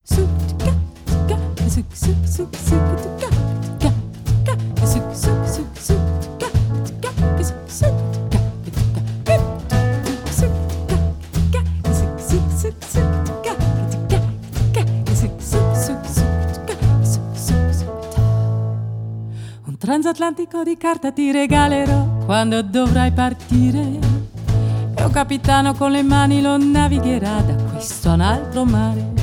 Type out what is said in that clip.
Un transatlantico di carta ti regalerò quando dovrai partire, e un capitano con le mani lo navigherà da questo a un altro mare.